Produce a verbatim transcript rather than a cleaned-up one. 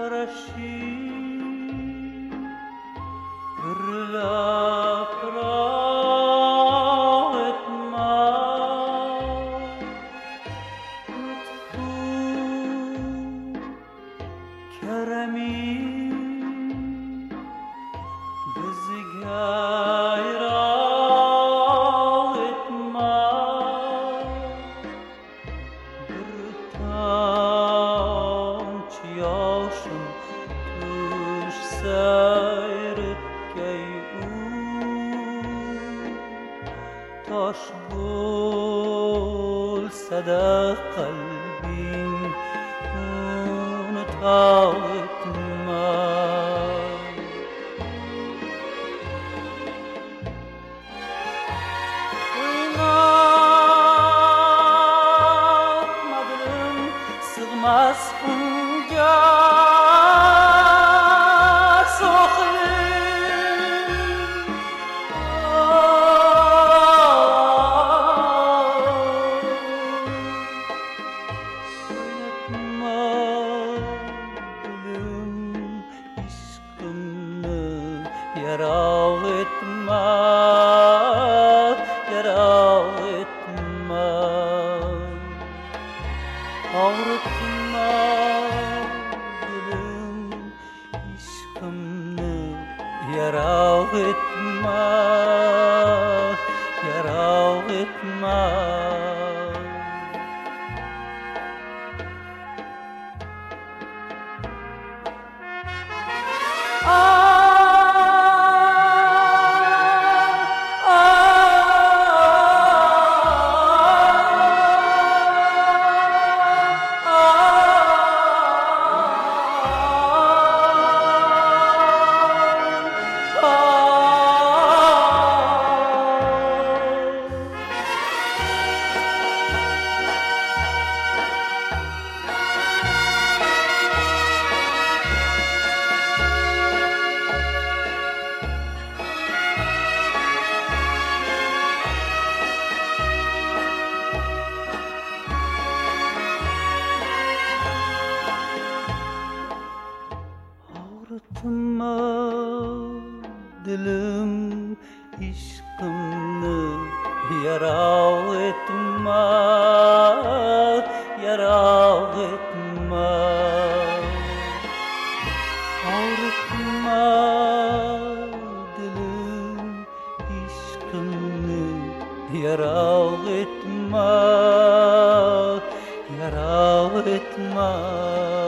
karşı ırlap etme lütfu keremi bizi gayret etme bir tamçı yaşım düşse taş bulsa da kalbin unuta etme oynatmadım sığmaz bunca yara etme, yara etme, ağrıtma gülüm işkımı, yara etme, yara etme. Ağrıtma dilim işkımni, yara etme, yara etme. Ağrıtma dilim işkımni, yara etme, yara etme.